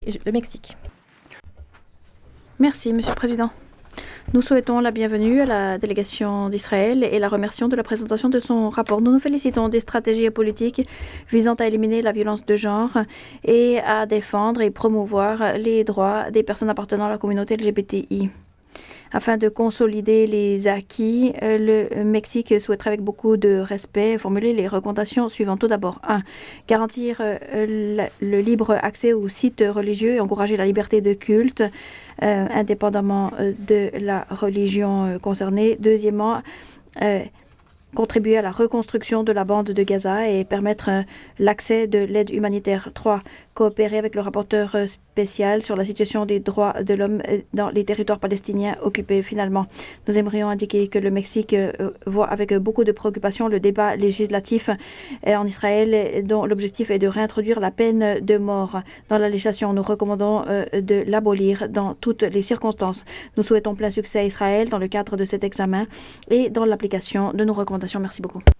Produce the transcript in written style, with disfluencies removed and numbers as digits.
le Mexique. Merci, Monsieur le Président. Nous souhaitons la bienvenue à la délégation d'Israël et la remercions de la présentation de son rapport. Nous nous félicitons des stratégies politiques visant à éliminer la violence de genre et à défendre et promouvoir les droits des personnes appartenant à la communauté LGBTI. Afin de consolider les acquis, le Mexique souhaiterait avec beaucoup de respect formuler les recommandations suivantes. Tout d'abord, 1. Garantir le libre accès aux sites religieux et encourager la liberté de culte indépendamment de la religion concernée. Deuxièmement, contribuer à la reconstruction de la bande de Gaza et permettre l'accès de l'aide humanitaire. 3. Coopérer avec le rapporteur spécial sur la situation des droits de l'homme dans les territoires palestiniens occupés. Finalement, nous aimerions indiquer que le Mexique voit avec beaucoup de préoccupation le débat législatif en Israël dont l'objectif est de réintroduire la peine de mort dans la législation. Nous recommandons de l'abolir dans toutes les circonstances. Nous souhaitons plein succès à Israël dans le cadre de cet examen et dans l'application de nos recommandations. Merci beaucoup.